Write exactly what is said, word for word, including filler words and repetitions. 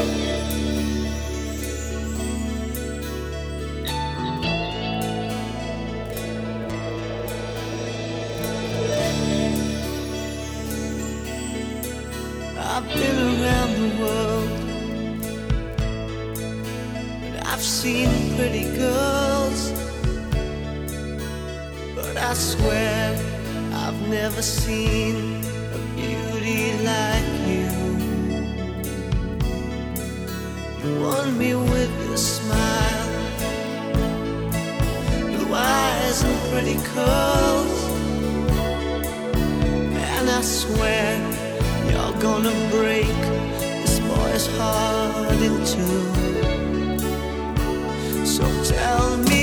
I've been around the world, and I've seen pretty girls, but I swear I've never seen a beauty like you. You won me with your smile, blue eyes and pretty curls, and I swear you're gonna break this boy's heart in two. So tell me